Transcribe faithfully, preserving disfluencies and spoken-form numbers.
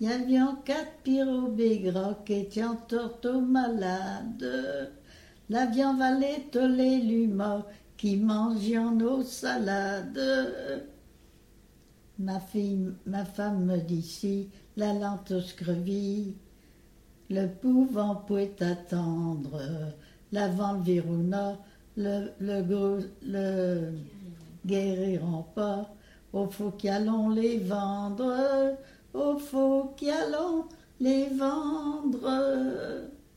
y avions quatre pirobés gras qui étions torto malades. L'avion valait tous les lumas qui mangions nos salades. Ma fille, ma femme me dit si, la lente screvie, le pouvant pouvait attendre, l'avant le virouna, le, le gros, le guériront pas, au faut qu'allons les vendre, au faut qu'allons les vendre.